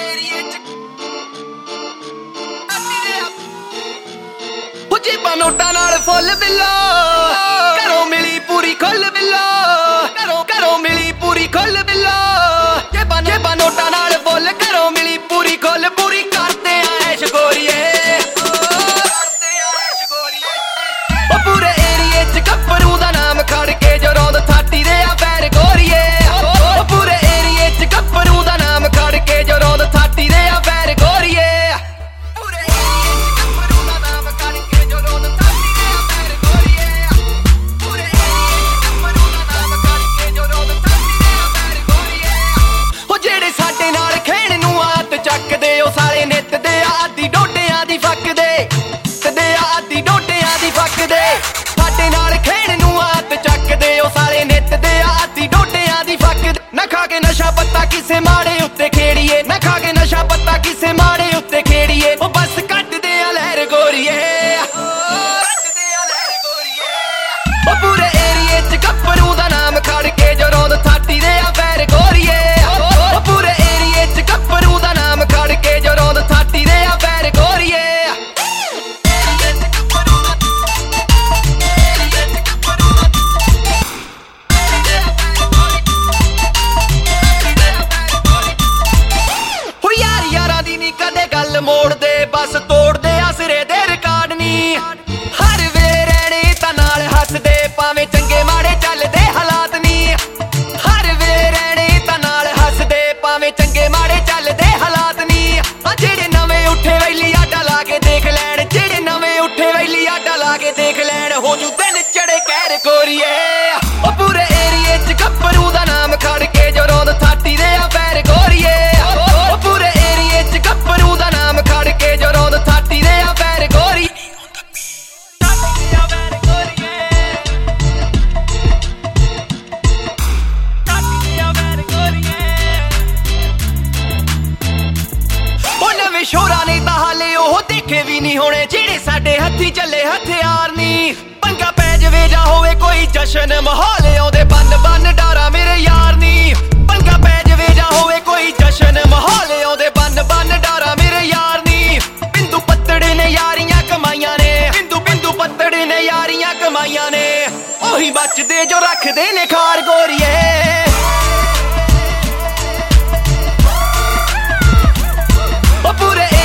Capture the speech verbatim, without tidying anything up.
जेबां नोटां नाल फुल बिल्ला घरों मिली पूरी खुल बिल्ला घरों घरों मिली पूरी खुल बिल्ला जेबां जेबां नोटां नाल फुल घरों मिली पूरी खुल पूरी करते ऐश गोरीए करते ऐश गोरीए ओ पूरे एरिए च गब्बरू दा नाम खड़ के जो रौंद थाटी दे आ पैर गोरीए ओ पूरे एरिए च गब्बरू दा नाम खड़ के जो रौंद थाटी दे आ पैर गोरीए ਚੱਕਦੇ ਉਹ ਸਾਲੇ ਨਿੱਤ ਦੇ ਆਦੀ ਡੋਡਿਆਂ ਦੀ ਫੱਕਦੇ ਤੇ ਆਦੀ ਡੋਡਿਆਂ ਦੀ ਫੱਕਦੇ ਸਾਡੇ ਨਾਲ ਖੇਡ ਨੂੰ ਆਤ ਚੱਕਦੇ ਉਹ ਸਾਲੇ ਨਿੱਤ ਦੇ ਆਦੀ ਡੋਡਿਆਂ ਦੀ ਫੱਕਦੇ ਨਾ ਖਾ ਕੇ ਨਸ਼ਾ ਪੱਤਾ ਕਿਸੇ ਮਾੜੇ ਉੱਤੇ ਖੇੜੀਏ ਨਾ ਖਾ ਕੇ ਨਸ਼ਾ ਪੱਤਾ ਕਿਸੇ ਮਾੜੇ ਉੱਤੇ ਖੇੜੀਏ ਉਹ ਬਸ ਕੱਢਦੇ ਆ ਲਹਿਰ ਗੋਰੀਏ ਕੱਢਦੇ ਆ ਲਹਿਰ ਗੋਰੀਏ ਉਹ ਪੂਰੇ ਏਰੀਏ ਚ ਗੱਭਰੂ ਦਾ ਨਾਮ ਖੜ ਕੇ ਜੋ ਰੌਂਦ ਥਾਟੀ ਦੇ ਆ ਪੈਰ ਗੋਰੀਏ ਉਹ ਪੂਰੇ ਏਰੀਏ ਚ ਗੱਭਰੂ ਦਾ ਨਾਮ ਖੜ ਕੇ ਜੋ ਰੌਂਦ ਥਾਟੀ ਦੇ ਆ ਪੈਰ ਗੋਰੀਏ ਹੋ ਯਾਰ ਯਾਰਾਂ ਦੀ ਨੀ ਕਦੇ ਗੱਲ ਮੋੜਦੇ ਬਸ ਤੋੜਦੇ ਆ ਸਿਰੇ ਦੇ ਰਿਕਾਰਡ ਨੀ ਹਰ ਵੇਲੇ ਰਹਿਣੇ ਤਾਂ ਨਾਲ ਹੱਸਦੇ ਭਾਵੇਂ ਚੰਗੇ ਮਾੜੇ ਚੱਲਦੇ ਹਾਲਾਤ ਨੀ ਹਰ ਵੇਲੇ ਰਹਿਣੇ ਤਾਂ ਨਾਲ ਹੱਸਦੇ ਭਾਵੇਂ ਚੰਗੇ ਮਾੜੇ ਚੱਲਦੇ ਹਾਲਾਤ ਨੀ ਆ ਜਿਹੜੇ ਨਵੇਂ ਉੱਠੇ ਵੈਲੀ ਆਡਾ ਲਾ ਕੇ ਦੇਖ ਲੈਣ ਜਿਹੜੇ ਨਵੇਂ ਉੱਠੇ ਵੈਲੀ ਆਡਾ ਲਾ ਕੇ ਦੇਖ ਲੈਣ ਹੋ ਜੂ ਦਿਨ ਚੜੇ ਕਹਿਰ ਗੋਰੀਏ ਉਹ ਪੂਰੇ ਏਰੀਏ ਚ ਗੱਭਰੂ ਦਾ ਨਾਮ ਖੜ ਕੇ ਜੋ ਰੌਂਦ ਥਾਟੀ ਦੇ ਆ ਪੈਰ ਗੋਰੀਏ ਉਹ ਪੂਰੇ ਏਰੀਏ ਚ ਗੱਭਰੂ ਦਾ ਨਾਮ ਖੜ ਕੇ ਜੋ ਰੌਂਦ ਥਾਟੀ ਦੇ ਆ ਪੈਰ ਗੋਰੀ ਸ਼ੋਰਾਂ ਨੇ ਤਾਂ ਹਾਲੇ ਉਹ ਦੇਖੇ ਵੀ ਨਹੀਂ ਹੋਣੇ ਜਿਹੜੇ ਸਾਡੇ ਹੱਥੀ ਚੱਲੇ ਹਥਿਆਰ ਨੀ ਪੰਗਾ ਪੈ ਜਵੇ ਜਾਂ ਹੋਵੇ ਕੋਈ ਜਸ਼ਨ ਮਾਹੌਲ ਆਉਂਦੇ ਬੰਨ ਬੰਨ ਡਾਰਾ ਮੇਰੇ ਯਾਰ ਨੀ ਪੰਗਾ ਪੈ ਜਵੇ ਜਾਂ ਹੋਵੇ ਕੋਈ ਜਸ਼ਨ ਮਾਹੌਲ ਆਉਂਦੇ ਬੰਨ ਬੰਨ ਡਾਰਾ ਮੇਰੇ ਯਾਰ ਨੀ ਬਿੰਦੂ ਪੱਤੜੇ ਨੇ ਯਾਰੀਆਂ ਕਮਾਈਆਂ ਨੇ ਬਿੰਦੂ ਬਿੰਦੂ ਪੱਤੜੇ ਨੇ ਯਾਰੀਆਂ ਕਮਾਈਆਂ ਨੇ ਉਹੀ ਬਚਦੇ ਜੋ ਰੱਖਦੇ ਨੇ ਖਾਰ ਗੋਰੀਏ ਉਹ ਪੂਰੇ